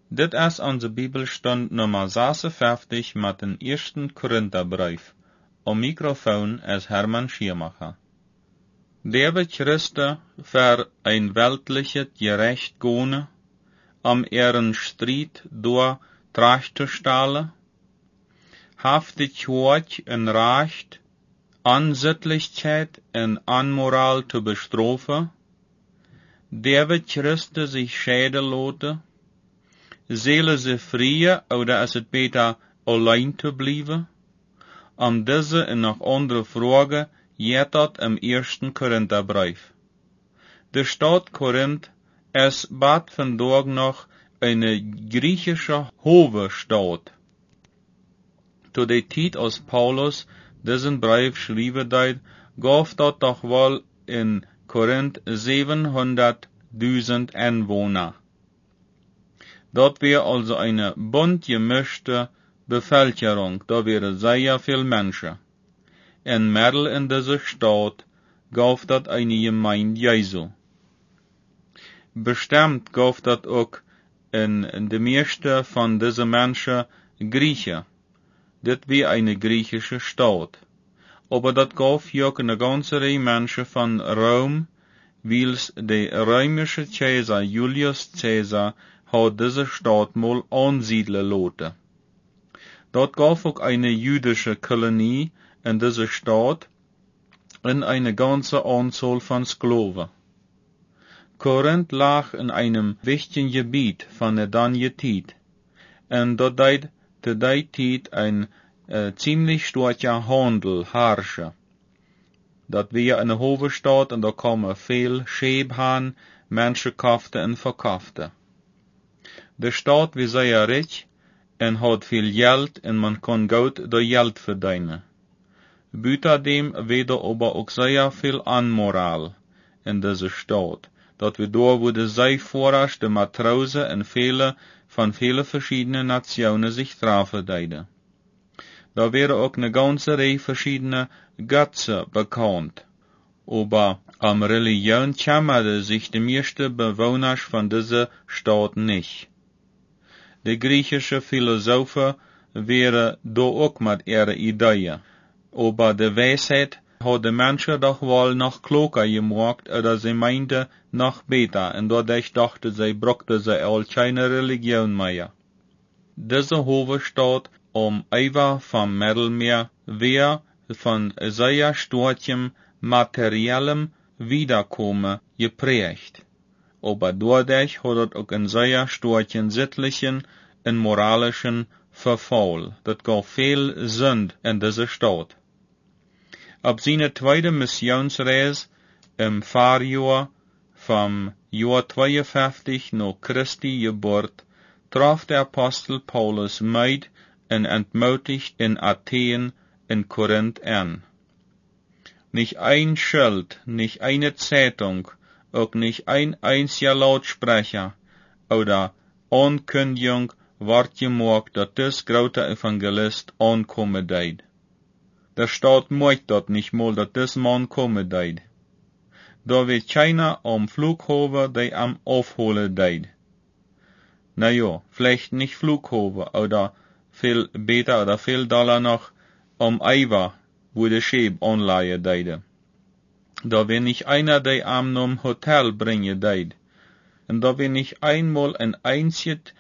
Dit is onze Bibelstund nummer 56 met den eersten Korintherbrief. Om microfoon is Hermann Schiermacher. David Christe für ein weltliches Gerecht gone, ihren Streit door tracht te stellen, haftig hoort en Recht, Ansittlichkeit en Anmoral te bestrofen, David Christe sich scheiden lote, Zele ze vrije, oder is het beter alleen te blijven? Deze en nog andere vragen jet dat im eersten Korintherbrief. De stad Korinth is bad vandaag nog een griechische Hovedstad. Zu der tijd als Paulus diesen Brief schrijven deed, gaf dat toch wel in Korinth 700.000 Einwohner. Dat wäre also eine bunt gemischte Bevölkerung, da wäre sehr viel Menschen. In Mittel in dieser Stadt gaf dat eine Gemeinde Jesu. Bestimmt gaf dat ook in de meeste van diese Menschen Griechen. Dit wäre eine griechische Stadt. Aber dat gaf ook eine ganze Reihe Menschen von Rom, wils de römische Kaiser Julius Caesar hat diese Stadt mal ansiedeln lassen. Dort gab auch eine jüdische Kolonie in dieser Stadt und eine ganze Anzahl von Sklaven. Korinth lag in einem wichtigen Gebiet von der Danjetid, und dort deed zu der Zeit ein ziemlich starker Handel herrschen. Dat war eine Hovedstad und da kamen viel Scheephan, Menschen kauften und verkauften. De Staat wie sehr reich en hat viel Geld en man kann gut door Geld verdienen. Buitendem weder aber auch sehr viel Anmoral in dieser Stadt, dat wir da wo de Seefahrers, de Matrosen en viele von vielen verschiedenen Nationen sich trafen deiden. Da wäre auch eine ganze Reihe verschiedener Götzen bekannt, aber am Religion kümmerte sich die meisten Bewohner von dieser Stadt nicht. De griechische Philosophen wären da auch mit ihren Ideen, aber de Weisheit hat de Menschen doch wohl noch kloker gemacht, oder sie meinte noch besser, und dadurch dachte sie, brauchte sie all keine Religion mehr. Diese Hovedstad Eiver vom Mittelmeer wär von sehr starkem materiellem Wiederkommen geprägt. Aber dadurch hat es auch einen sehr starken sittlichen und moralischen Verfall. Das gab viel Sünd in dieser Stadt. Ab seiner zweiten Missionsreise im Fahrjahr vom Jahr 52 nach Christi Geburt traf der Apostel Paulus Meid und entmutigt in Athen in Korinth an. Nicht ein Schild, nicht eine Zeitung, auch nicht ein einziger Lautsprecher oder Ankündigung ward gemacht, dass das große Evangelist ankommen deed. Der Staat möchte dort nicht mal, dass das Mann kommen deed. Da wird keiner am Flughafen, der am aufholen deed. Na ja, vielleicht nicht Flughafen, oder viel besser oder viel Dollar noch am Eiver, wo der Schiff anleihen deide. Da wir nicht einer, der am nom Hotel bringen deid. Und da wir nicht einmal ein einziges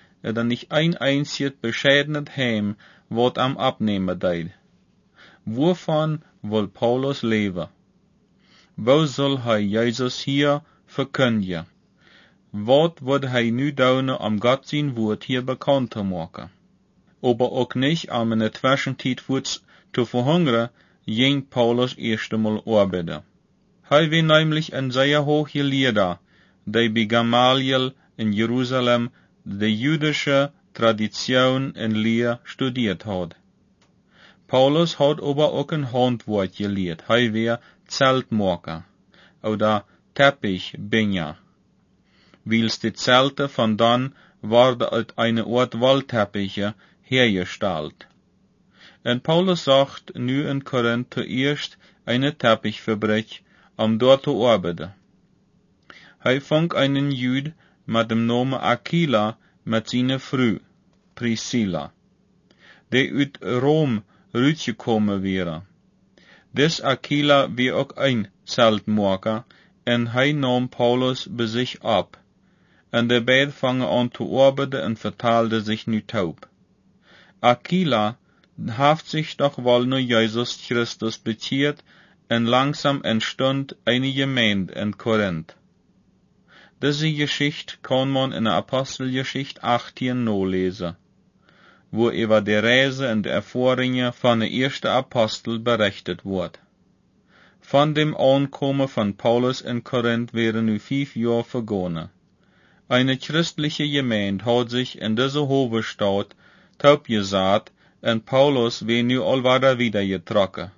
bescheidenes Heim, wat am abnehmen deid. Wovon will Paulus leben? Wo soll Jesus hier verkündigen? Wat wird nu doen am Gott sein Wort hier bekannt zu machen? Aber auch nicht am in der Zwischenzeit zu verhungern, ging Paulus erst einmal arbeiten. War nämlich ein sehr hoher Lehrer, der bei Gamaliel in Jerusalem die jüdische Tradition und Lehre studiert hat. Paulus hat aber auch ein Handwerk gelehrt. Er war Zeltmacher oder Teppichbinder. Wils die Zelte von dann waren als eine Art Waldteppiche hergestellt. Und Paulus sagt nu in Korinth zuerst eine Teppichfabrik, dort zu arbeiten. Er fand einen Jüd mit dem Namen Aquila met zijn vrouw, Priscilla, die uit Rom uitgekomen waren. Des Aquila wie ook een zeltmaker, en hij nam Paulus bij zich op. En de beiden vangen aan te arbeiden en vertaalden zich nu taub. Aquila heeft zich toch wel naar Jezus Christus bekeerd en langzaam entstond eine Gemeinde in Korinth. Diese Geschichte kann man in der Apostelgeschichte 18 nalezen, wo über die Reise und die Erfahrungen von der ersten Apostel berichtet wird. Von dem Ankommen von Paulus in Korinth wären nu 5 Jahre vergangen. Eine christliche Gemeinde hat sich in dieser Hovedstad taub gesagt, und Paulus wäre nu allweiter wieder getrokken.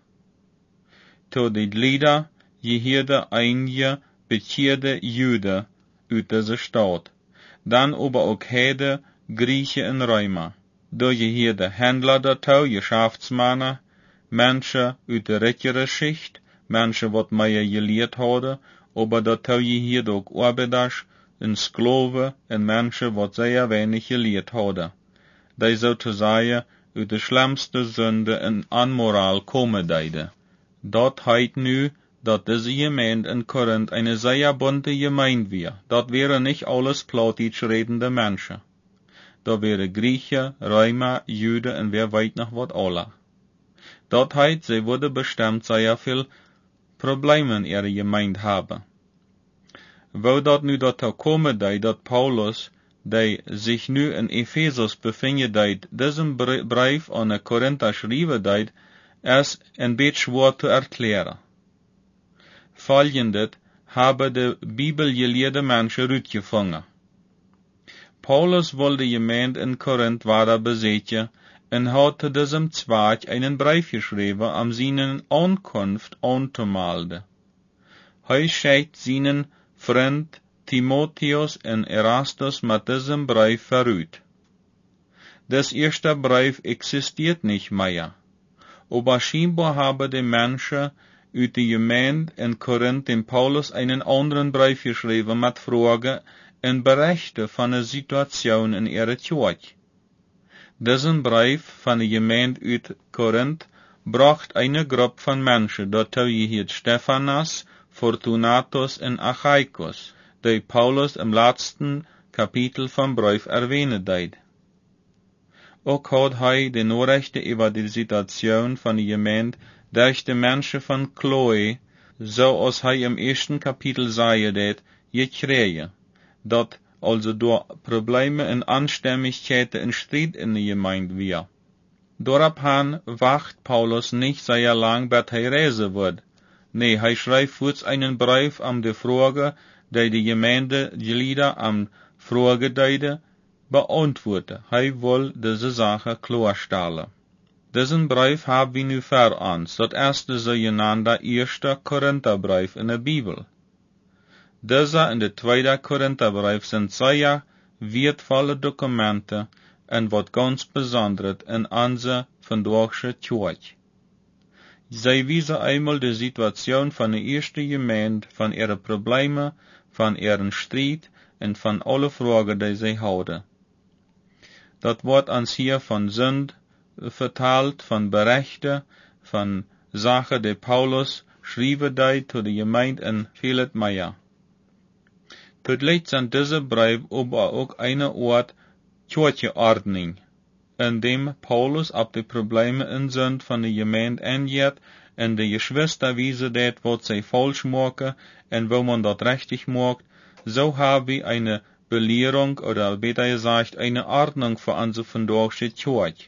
Tot die Lieder gehörte einige bekehrte Juden uit dieser Stadt, dann aber auch Heide, Griechen und Römer. Da gehörte Händler dazu, Geschäftsmänner, Menschen uit der rittere Schicht, Menschen, wat mehr gelehrt hadden, aber dazu gehörte auch Arbeiters und Sklaven und Menschen, wat sehr wenig gelehrt hadden. Die sozusagen uit de schlimmste Sünde und Unmoral kommen deiden. Dat heit nu, dat diese Gemeinde in Korinth eine sehr bunte Gemeinde wäre. Dat wäre nicht alles Plattdeutsch redende Menschen. Da wäre Griechen, Römer, Juden und wer weiß noch wat alle. Dat heit, sie würde bestimmt sehr viel Probleme in ihrer Gemeinde haben. Wo dat nu dazu kommen dat Paulus, die sich nu in Ephesus befindet, diesen Brief an die Korinther schreiben, ist ein bisschen schwer zu erklären. Folgendes haben die bibelgelehrte Menschen rausgefunden. Paulus wollte die Gemeinde in Korinth weiter besetzen und hat zu diesem Zweck einen Brief geschrieben, um seinen Ankunft anzumelden. Er schickt seinen Freund Timotheus und Erastus mit diesem Brief voraus. Das erste Brief existiert nicht mehr, aber scheinbar haben die Menschen uit die Gemeinde in Korinth dem Paulus einen anderen Brief geschrieben mit Fragen und Berichten von der Situation in ihrer Kirche. Diesen Brief von der Gemeinde uit Korinth bracht eine Gruppe von Menschen, dazu gehört Stephanas, Fortunatus und Achaicus, die Paulus im letzten Kapitel vom Brief erwähnen deed. Auch hat er die Nachrichten über die Situation von der Gemeinde durch die Menschen von Chloe, so als er im ersten Kapitel sagen deed, gekriegen, dat also durch Probleme und Unstimmigkeiten und Streit in der Gemeinde war. Daraufhin wacht Paulus nicht sehr lang, bis er reisen wird. Nee, er schreibt kurz einen Brief die Frage, die Gemeindeglieder am Fragedeide beantworten. Er will diese Sache klarstellen. Diesen Brief haben wir nu vor uns, das erste sogenannte erste Korintherbrief in der Bibel. Dieser und der zweite Korintherbrief sind sehr wertvolle Dokumente und was ganz Besonderes in unserer vandaagse Kirche. Sie wiesen einmal die Situation von der ersten Gemeinde, von ihren Problemen, von ihren Streit und von alle Fragen, die sie hatten. Das wird uns hier von Sünd verteilt, von Berichten, von Sachen, die Paulus schrieben zu der Gemeinde und vieles mehr. Zugleich sind diese Briefe aber auch eine Art Kirchenordnung, in dem Paulus auf die Probleme und Sünd von der Gemeinde eingeht und die Geschwister wiesen das, was sie falsch machen und wo man das richtig macht. So haben wir eine Belehrung oder besser gesagt eine Ordnung für unsere vandaagse Kirche.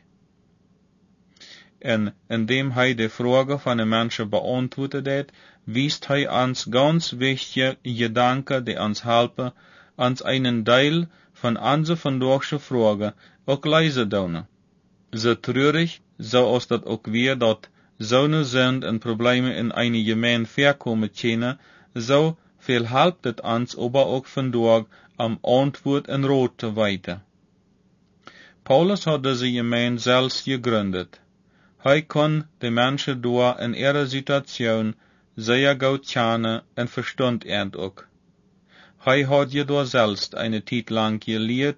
Und indem er die Frage von den Menschen beantwortet hat, wies er uns ganz wichtige Gedanken, die uns helfen, uns einen Teil von unseren vandaagse Fragen auch leise tun. So traurig, so als das auch wir, dat so ne Sünd und Probleme in eine Gemeinde vorkommen können, so viel hilft es uns aber auch vandaag Antwort und Rat zu weiter. Paulus hat diese Gemeinde selbst gegründet. Er kann die Menschen dort in ihrer Situation sehr gut kennen und verstand auch. Er hat jedoch selbst eine Zeit lang gelehrt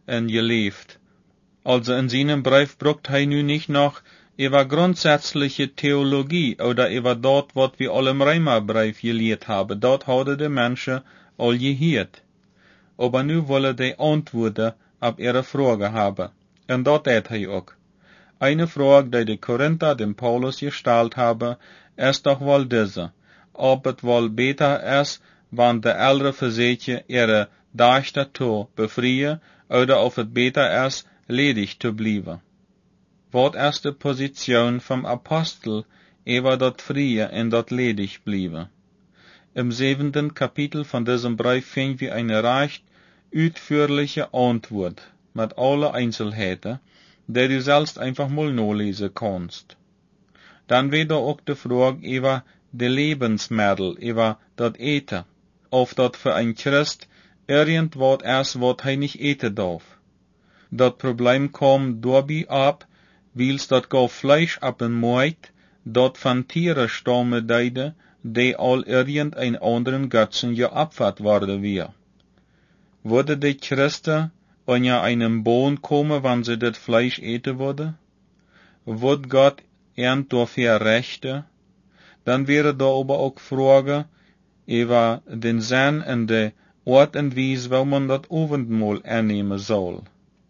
en geleefd. Also in seinem Brief brucht hij nu nicht noch über grundsätzliche Theologie oder über dort, was wir alle im Römerbrief gelehrt haben. Dort hadden de Menschen all gehört. Aber nu wollen die Antworten auf ihre Frage haben. Und dort hat hij auch. Eine Frage, die de Korinther dem Paulus gestellt haben, ist doch wohl diese. Ob es wohl besser ist, wenn de ältere Versätje ihre Dächter zu befreien, oder ob es besser ist, ledig zu bleiben. Wat ist die Position vom Apostel über dat Freie und dat ledig bleiben? Im 7. Kapitel von diesem Brief finden wir eine recht ausführliche Antwort mit alle Einzelheiten, die du selbst einfach mal nachlesen kannst. Dann wieder auch die Frage über die Lebensmittel, über das Eten, ob das für ein Christ irgendwas ist, was er nicht eten darf. Das Problem kommt dabei ab, weil's dat gau Fleisch ab en Markt, dat van Tiere stammen deide, die al irgendein anderen Götzen geopfert worden wir. Würde die Christen an ja einem Bohn kommen, wenn sie das Fleisch eten würde? Würde Gott ernt dafür rechte? Dann wäre da aber auch Frage über den Sinn und die Art und Weise, wo man das Abendmahl annehmen soll.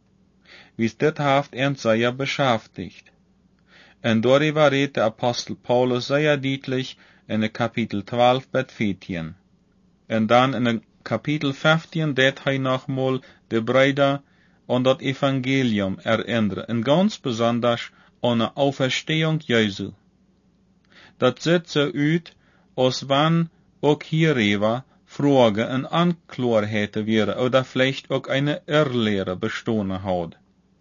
Wie dit haft sehr beschäftigt. Und darüber redet der Apostel Paulus sehr deutlich in Kapitel 12 bet 14. Und dann in Kapitel 15 det hij nochmal de Brüder an das Evangelium erinnern, und ganz besonders an die Auferstehung Jesu. Das sieht so aus, als wenn auch hierüber Fragen und Anklarheiten wäre, oder vielleicht auch eine Irrlehre bestanden hat.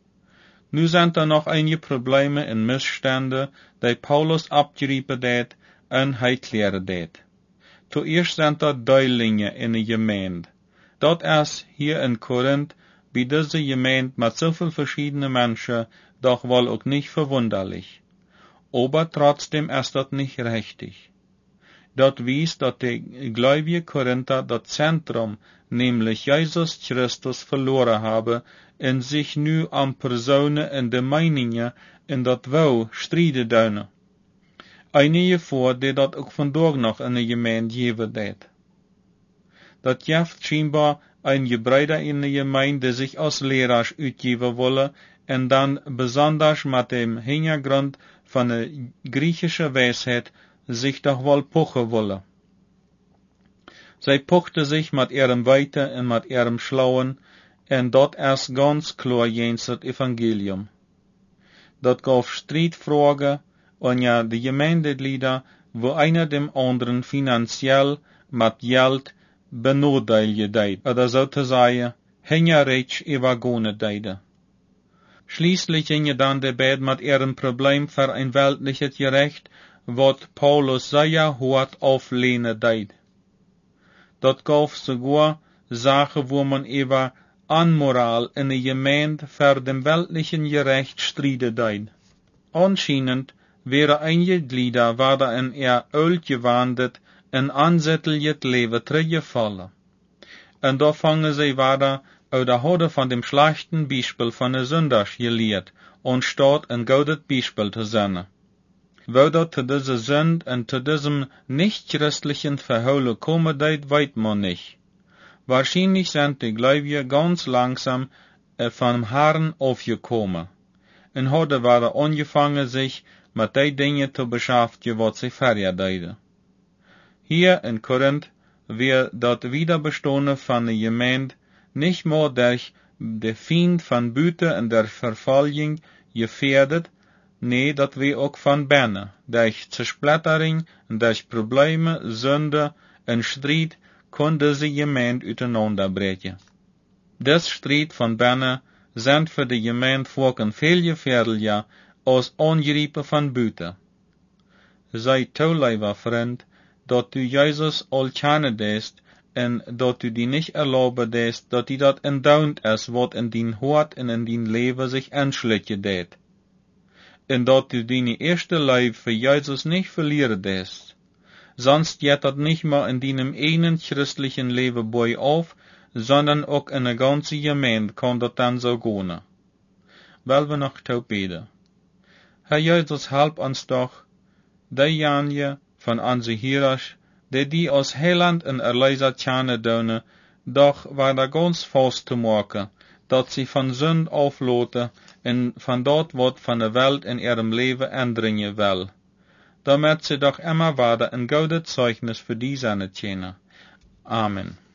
Nu sind er noch einige Probleme und Missstände, die Paulus abgeriepen hat und hij klären hat. Zuerst sind er Deilinge in der Gemeinde. Dat ist hier in Korinth bei dieser Gemeinde mit so viel verschiedene Menschen doch wohl auch nicht verwunderlich. Aber trotzdem ist das nicht richtig. Dat wies, dass die gläubigen Korinther das Zentrum, nämlich Jesus Christus, verloren haben und sich nu an Personen und de Meinungen in dat Wou strijden duinen. Einige vor, die dat ook vandaag nog in de gemeente geven deed. Dat jeft scheinbar einige Brüder in de gemeente die sich als Lehrers uitgeven wollen und dann besonders mit dem Hintergrund von der griechischen Weisheit sich doch wohl pochen wollen. Sie pochte sich mit ihrem Weite und mit ihrem Schlauen, und dort ist ganz klar jens das Evangelium. Dat gab Streitfragen und ja die Gemeindeglieder, wo einer dem anderen finanziell mit Geld benodeilige deed, oder sozusagen hingerrecht übergone deide. Schließlich ging dann der Bed mit ihrem Problem für ein weltliches Gerecht, wat Paulus sehr hart auflehnen deed. Dat gab sogar Sachen, wo man über Anmoral in der Gemeinde für dem weltlichen Gerecht striden deed. Anscheinend wäre einige Glieder waren in ihr Öl gewandert en ansättliches Leben teruggefallen. Und da fangen sie weiter oder hadden van dem schlechten Beispiel von der Sünders gelehrt und statt ein gutes Beispiel zu sein. Wo dat zu dieser Sünd und zu diesem nicht-christlichen Verhältnis kommen, das weiß man nicht. Wahrscheinlich sind die Gläubigen ganz langsam vom Herrn aufgekommen und hadden weiter angefangen, sich mit den Dingen zu beschäftigen, was sie vorher deden. Hier in Korinth wird das Wiederbestehen von der Gemeinde nicht mehr durch den Feind von Büte und der Verfolgung gefährdet, nee, das wir auch von Binnen, durch Zersplittering, durch Probleme, Sünde und Streit, kann diese Gemeinde auseinanderbrechen. Das Streit von Binnen sind für die Gemeinde Volken viel gefährlicher als Angriffen von Büte. Sei lieber Freund, dass du Jesus all kennen dest, en dat du die nicht erlauben dest, dat die dat entdaunt ist, wat in din Hort en in din Leben sich anschlichen deed. En dat du deine erste Leib für Jesus nicht verlieren dest. Sonst geht dat nicht mehr in deinem einen christlichen Leben bei auf, sondern ook in de ganze gemeente kan dat dan zo gaan. Wel we nog te beden. Herr Jesus, help ons doch, die janje van onze Heerers, die als heiland en erleider tjane doen, doch waar daar ganz vast te maken, dat sie van zund afloten en van dat wat van de welt in ihrem leven aandringen wil, damit sie doch immer wieder een gouden Zeugnis für die seine tjene. Amen.